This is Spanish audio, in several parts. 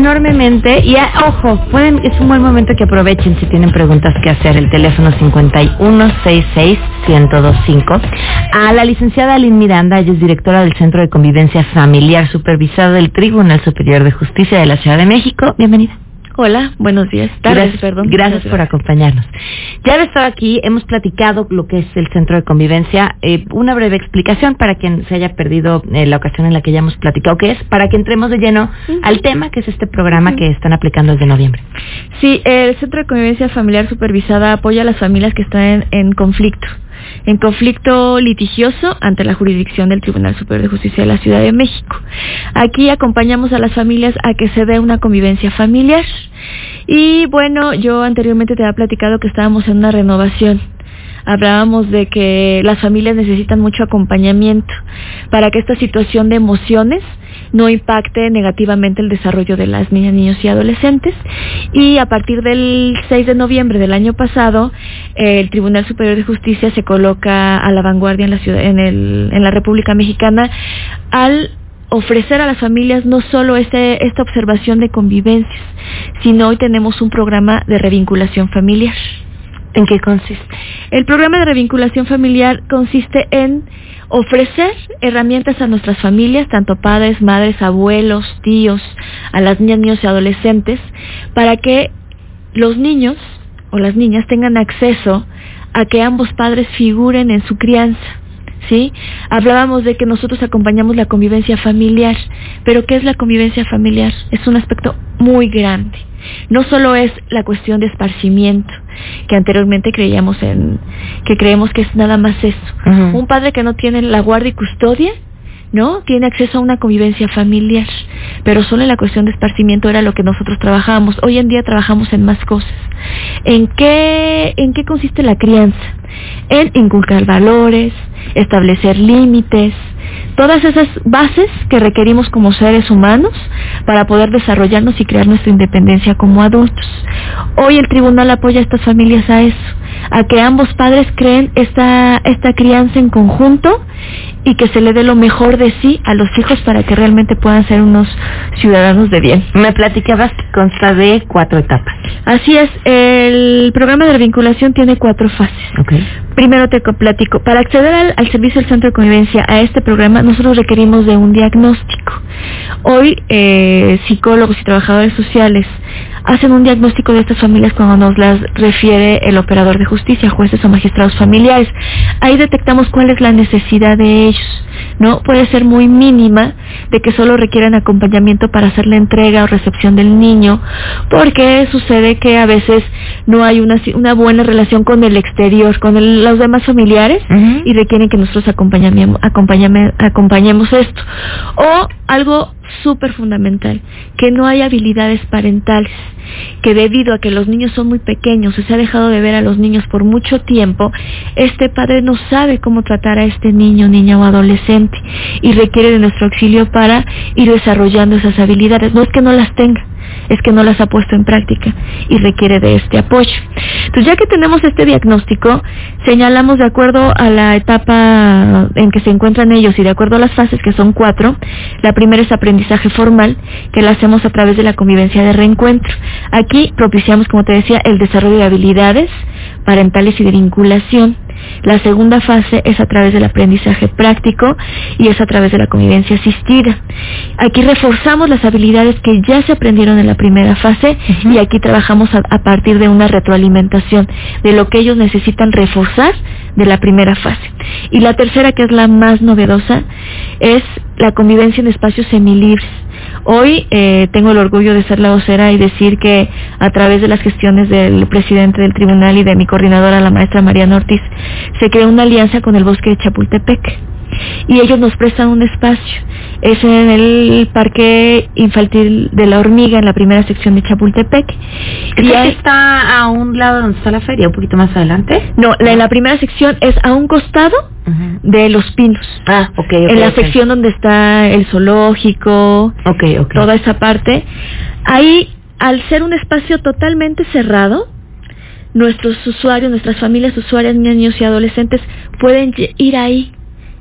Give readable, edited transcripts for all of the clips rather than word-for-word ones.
enormemente y ojo, es un buen momento que aprovechen si tienen preguntas que hacer. El teléfono 5166-1025. A la licenciada Lynn Miranda, ella es directora del Centro de Convivencia Familiar, supervisada del Tribunal Superior de Justicia de la Ciudad de México. Bienvenida. Hola, buenos días. Gracias por acompañarnos. Ya de estar aquí, hemos platicado lo que es el Centro de Convivencia. Una breve explicación para quien se haya perdido la ocasión en la que ya hemos platicado qué es, para que entremos de lleno al tema que es este programa que están aplicando desde noviembre. Sí, el Centro de Convivencia Familiar Supervisada apoya a las familias que están en conflicto litigioso ante la jurisdicción del Tribunal Superior de Justicia de la Ciudad de México. Aquí acompañamos a las familias a que se dé una convivencia familiar. Y bueno, yo anteriormente te había platicado que estábamos en una renovación. Hablábamos de que las familias necesitan mucho acompañamiento para que esta situación de emociones no impacte negativamente el desarrollo de las niñas, niños y adolescentes. Y a partir del 6 de noviembre del año pasado, el Tribunal Superior de Justicia se coloca a la vanguardia en la ciudad, en la República Mexicana, al ofrecer a las familias no solo esta observación de convivencias, sino hoy tenemos un programa de revinculación familiar. ¿En qué consiste? El programa de revinculación familiar consiste en ofrecer herramientas a nuestras familias, tanto padres, madres, abuelos, tíos, a las niñas, niños y adolescentes, para que los niños o las niñas tengan acceso a que ambos padres figuren en su crianza. ¿Sí? Hablábamos de que nosotros acompañamos la convivencia familiar, pero ¿qué es la convivencia familiar? Es un aspecto muy grande. No solo es la cuestión de esparcimiento, que anteriormente creemos que es nada más eso. Uh-huh. Un padre que no tiene la guardia y custodia, ¿no? Tiene acceso a una convivencia familiar, pero solo en la cuestión de esparcimiento era lo que nosotros trabajábamos. Hoy en día trabajamos en más cosas. ¿En qué consiste la crianza? En inculcar valores, establecer límites, todas esas bases que requerimos como seres humanos para poder desarrollarnos y crear nuestra independencia como adultos. Hoy el tribunal apoya a estas familias a eso, a que ambos padres creen esta crianza en conjunto y que se le dé lo mejor de sí a los hijos para que realmente puedan ser unos ciudadanos de bien. Me platicabas que consta de 4 etapas. Así es, el programa de revinculación tiene 4 fases. Okay. Primero te platico, para acceder al servicio del Centro de Convivencia, a este programa, nosotros requerimos de un diagnóstico. Hoy, psicólogos y trabajadores sociales hacen un diagnóstico de estas familias cuando nos las refiere el operador de justicia, jueces o magistrados familiares. Ahí detectamos cuál es la necesidad de ellos, ¿no? Puede ser muy mínima, de que solo requieran acompañamiento para hacer la entrega o recepción del niño, porque sucede que a veces no hay una buena relación con el exterior, con los demás familiares, uh-huh, y requieren que nosotros acompañemos esto. O algo súper fundamental, que no hay habilidades parentales, que debido a que los niños son muy pequeños, se ha dejado de ver a los niños por mucho tiempo, este padre no sabe cómo tratar a este niño, niña o adolescente, y requiere de nuestro auxilio para ir desarrollando esas habilidades. No es que no las tenga, es que no las ha puesto en práctica y requiere de este apoyo. Entonces, ya que tenemos este diagnóstico, señalamos de acuerdo a la etapa en que se encuentran ellos y de acuerdo a las fases, que son 4, la primera es aprendizaje formal, que la hacemos a través de la convivencia de reencuentro. Aquí propiciamos, como te decía, el desarrollo de habilidades parentales y de vinculación. La segunda fase es a través del aprendizaje práctico y es a través de la convivencia asistida. Aquí reforzamos las habilidades que ya se aprendieron en la primera fase, uh-huh, y aquí trabajamos a partir de una retroalimentación de lo que ellos necesitan reforzar de la primera fase. Y la tercera, que es la más novedosa, es la convivencia en espacios semilibres. Hoy tengo el orgullo de ser la vocera y decir que a través de las gestiones del presidente del tribunal y de mi coordinadora, la maestra Mariana Ortiz, se creó una alianza con el Bosque de Chapultepec y ellos nos prestan un espacio. Es en el Parque Infantil de la Hormiga, en la primera sección de Chapultepec. ¿Y está a un lado donde está la feria, un poquito más adelante? No, la primera sección es a un costado, uh-huh, de Los Pinos. Ah, okay, en la sección donde está el zoológico, toda esa parte. Ahí, al ser un espacio totalmente cerrado, nuestros usuarios, nuestras familias usuarias, niños y adolescentes, pueden ir ahí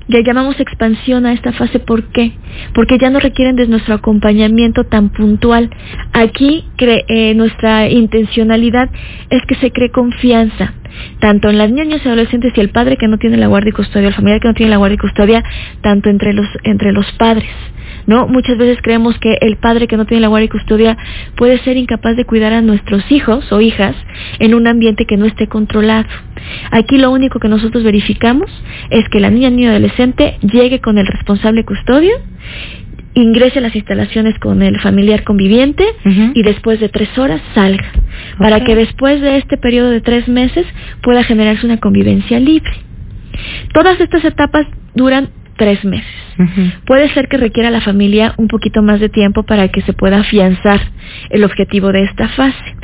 Le llamamos expansión a esta fase. ¿Por qué? Porque ya no requieren de nuestro acompañamiento tan puntual. Aquí nuestra intencionalidad es que se cree confianza, tanto en las niñas y adolescentes y el padre que no tiene la guardia y custodia, el familiar que no tiene la guardia y custodia, tanto entre los padres, ¿no? Muchas veces creemos que el padre que no tiene la guardia y custodia puede ser incapaz de cuidar a nuestros hijos o hijas en un ambiente que no esté controlado. Aquí lo único que nosotros verificamos es que la niña, niño o adolescente llegue con el responsable custodio, ingrese a las instalaciones con el familiar conviviente y después de 3 horas salga, para que después de este periodo de 3 meses pueda generarse una convivencia libre. Todas estas etapas duran 3 meses. Puede ser que requiera la familia un poquito más de tiempo para que se pueda afianzar el objetivo de esta fase.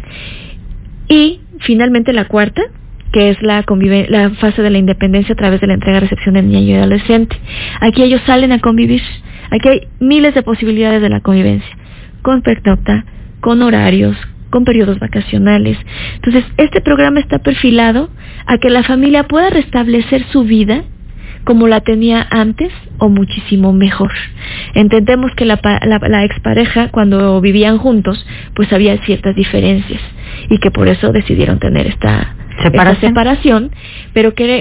Y finalmente la cuarta, que es la fase de la independencia a través de la entrega-recepción del niño y adolescente. Aquí ellos salen a convivir. Aquí hay miles de posibilidades de la convivencia, con pernocta, con horarios, con periodos vacacionales. Entonces, este programa está perfilado a que la familia pueda restablecer su vida como la tenía antes o muchísimo mejor. Entendemos que la expareja, cuando vivían juntos, pues había ciertas diferencias y que por eso decidieron tener esta separación, pero que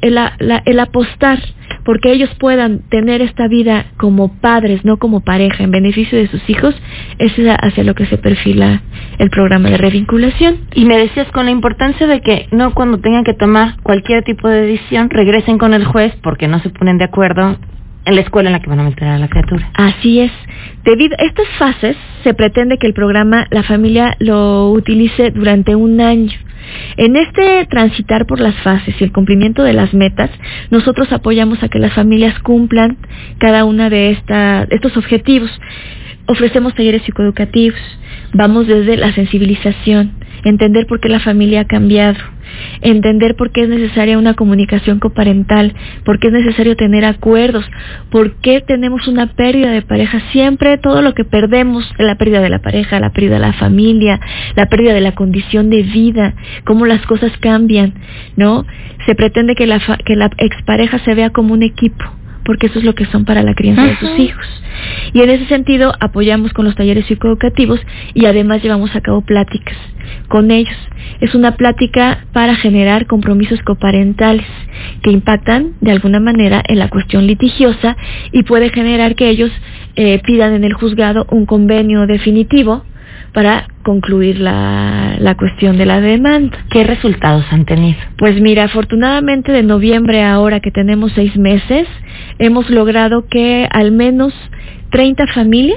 el apostar porque ellos puedan tener esta vida como padres, no como pareja, en beneficio de sus hijos, es hacia lo que se perfila el programa de revinculación. Y me decías con la importancia de que no cuando tengan que tomar cualquier tipo de decisión regresen con el juez porque no se ponen de acuerdo en la escuela en la que van a meter a la criatura. Así es. Debido a estas fases, se pretende que el programa, la familia lo utilice durante 1 año. En este transitar por las fases y el cumplimiento de las metas, nosotros apoyamos a que las familias cumplan cada una de estos objetivos. Ofrecemos talleres psicoeducativos, vamos desde la sensibilización, entender por qué la familia ha cambiado, entender por qué es necesaria una comunicación coparental, por qué es necesario tener acuerdos, por qué tenemos una pérdida de pareja. Siempre todo lo que perdemos, la pérdida de la pareja, la pérdida de la familia, la pérdida de la condición de vida, cómo las cosas cambian, ¿no? Se pretende que la expareja se vea como un equipo, porque eso es lo que son para la crianza de sus hijos. Y en ese sentido apoyamos con los talleres psicoeducativos y además llevamos a cabo pláticas con ellos. Es una plática para generar compromisos coparentales que impactan de alguna manera en la cuestión litigiosa y puede generar que ellos pidan en el juzgado un convenio definitivo para concluir la cuestión de la demanda. ¿Qué resultados han tenido? Pues mira, afortunadamente de noviembre a ahora que tenemos 6 meses, hemos logrado que al menos 30 familias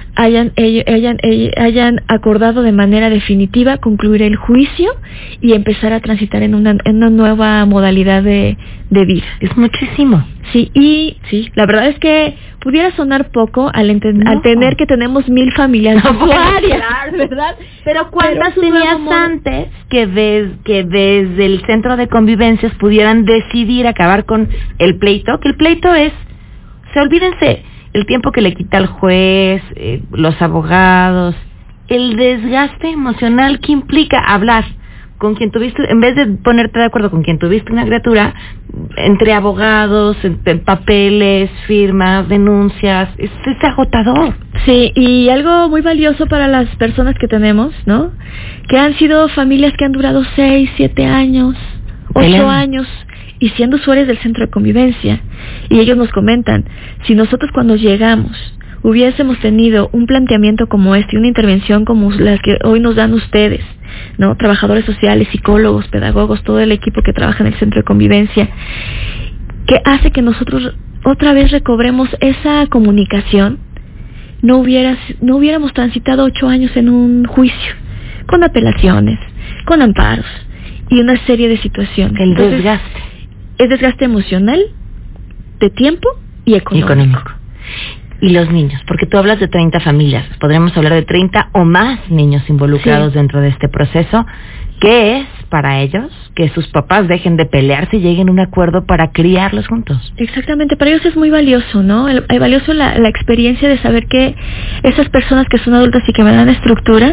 hayan acordado de manera definitiva concluir el juicio y empezar a transitar en una nueva modalidad de vida. Es muchísimo. Sí, y sí, la verdad es que pudiera sonar poco al tener que tenemos 1000 familias usuarias, ¿verdad? Pero ¿cuántas tenías antes que desde el centro de convivencias pudieran decidir acabar con el pleito? Que el pleito es, olvídense, el tiempo que le quita el juez, los abogados, el desgaste emocional que implica hablar con quien tuviste, en vez de ponerte de acuerdo con quien tuviste una criatura, entre abogados, entre papeles, firmas, denuncias, es agotador. Sí, y algo muy valioso para las personas que tenemos, ¿no? Que han sido familias que han durado 6, 7 años, 8 años, y siendo usuarios del centro de convivencia. Y ellos nos comentan, si nosotros cuando llegamos hubiésemos tenido un planteamiento como este, una intervención como las que hoy nos dan ustedes, ¿no? Trabajadores sociales, psicólogos, pedagogos, todo el equipo que trabaja en el centro de convivencia, que hace que nosotros otra vez recobremos esa comunicación, no hubiéramos transitado 8 años en un juicio, con apelaciones, con amparos y una serie de situaciones. Entonces, desgaste. Es desgaste emocional, de tiempo y económico. Y los niños, porque tú hablas de 30 familias, podremos hablar de 30 o más niños involucrados dentro de este proceso. ¿Qué es para ellos que sus papás dejen de pelearse y lleguen a un acuerdo para criarlos juntos? Exactamente, para ellos es muy valioso, ¿no? Es valioso la experiencia de saber que esas personas que son adultas y que me dan estructura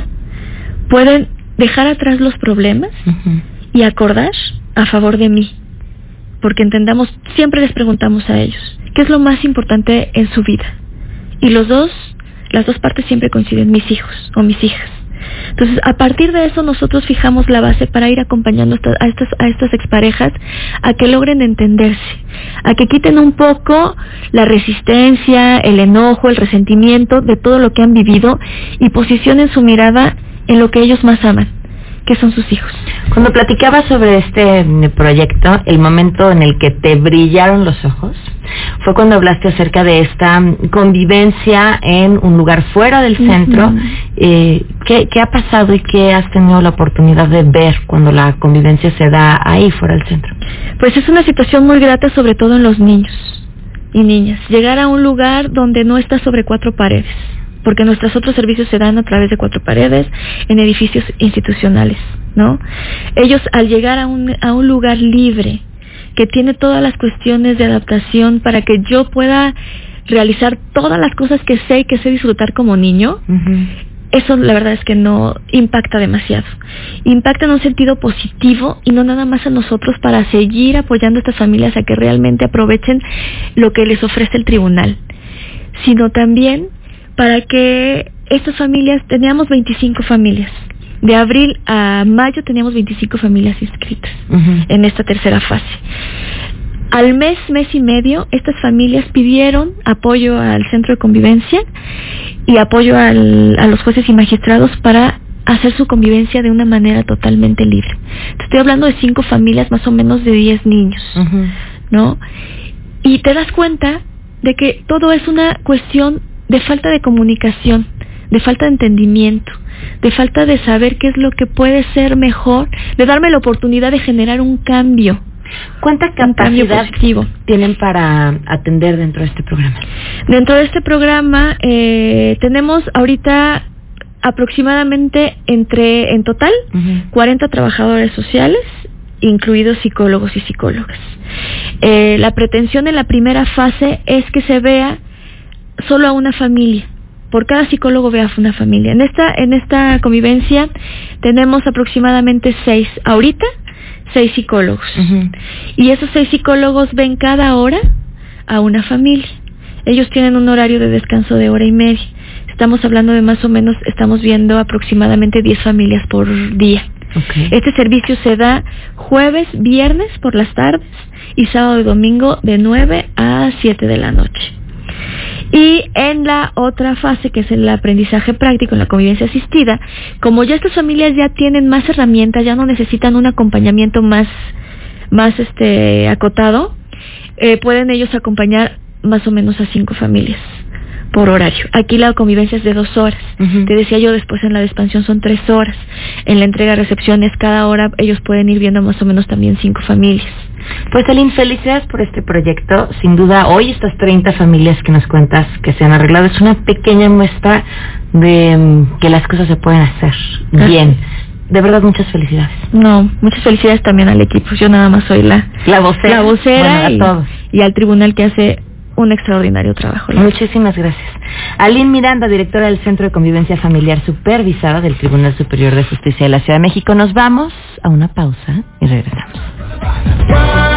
pueden dejar atrás los problemas y acordar a favor de mí. porque entendamos, siempre les preguntamos a ellos, ¿qué es lo más importante en su vida? Y las dos partes siempre coinciden, mis hijos o mis hijas. Entonces, a partir de eso nosotros fijamos la base para ir acompañando a estas exparejas a que logren entenderse, a que quiten un poco la resistencia, el enojo, el resentimiento de todo lo que han vivido y posicionen su mirada en lo que ellos más aman, que son sus hijos. Cuando platicabas sobre este proyecto, el momento en el que te brillaron los ojos fue cuando hablaste acerca de esta convivencia en un lugar fuera del centro. ¿Qué ha pasado y qué has tenido la oportunidad de ver cuando la convivencia se da ahí fuera del centro? Pues es una situación muy grata, sobre todo en los niños y niñas. Llegar a un lugar donde no está sobre 4 paredes, porque nuestros otros servicios se dan a través de 4 paredes, en edificios institucionales, ¿no? Ellos, al llegar a un lugar libre, que tiene todas las cuestiones de adaptación para que yo pueda realizar todas las cosas que sé y que sé disfrutar como niño, eso la verdad es que no impacta demasiado. Impacta en un sentido positivo y no nada más a nosotros, para seguir apoyando a estas familias a que realmente aprovechen lo que les ofrece el tribunal, sino también para que estas familias, teníamos 25 familias. De abril a mayo teníamos 25 familias inscritas en esta tercera fase. Al mes y medio, estas familias pidieron apoyo al centro de convivencia y apoyo a los jueces y magistrados para hacer su convivencia de una manera totalmente libre. Estoy hablando de 5 familias, más o menos de 10 niños, ¿no? Y te das cuenta de que todo es una cuestión de falta de comunicación, de falta de entendimiento, de falta de saber qué es lo que puede ser mejor, de darme la oportunidad de generar un cambio. ¿Cuánta capacidad tienen para atender dentro de este programa? Dentro de este programa tenemos ahorita aproximadamente en total 40 trabajadores sociales, incluidos psicólogos y psicólogas. La pretensión en la primera fase es que se vea solo a una familia. Por cada psicólogo vea una familia. En esta convivencia tenemos aproximadamente 6 psicólogos. Y esos 6 psicólogos ven cada hora a una familia. Ellos tienen un horario de descanso de 1:30. Estamos hablando de más o menos, estamos viendo aproximadamente 10 familias por día. Este servicio se da jueves, viernes por las tardes y sábado y domingo de 9 a 7 de la noche. Y en la otra fase, que es el aprendizaje práctico, en la convivencia asistida, como ya estas familias ya tienen más herramientas, ya no necesitan un acompañamiento más acotado, pueden ellos acompañar más o menos a 5 familias por horario. Aquí la convivencia es de 2 horas. Te decía yo, después en la de expansión son 3 horas. En la entrega-recepciones, cada hora ellos pueden ir viendo más o menos también 5 familias. Pues Aline, felicidades por este proyecto. Sin duda, hoy estas 30 familias que nos cuentas que se han arreglado es una pequeña muestra de que las cosas se pueden hacer bien. De verdad, muchas felicidades. No, muchas felicidades también al equipo. Yo nada más soy la vocera y al tribunal, que hace un extraordinario trabajo. Muchísimas gracias. Aline Miranda, directora del Centro de Convivencia Familiar Supervisada del Tribunal Superior de Justicia de la Ciudad de México. Nos vamos a una pausa y regresamos.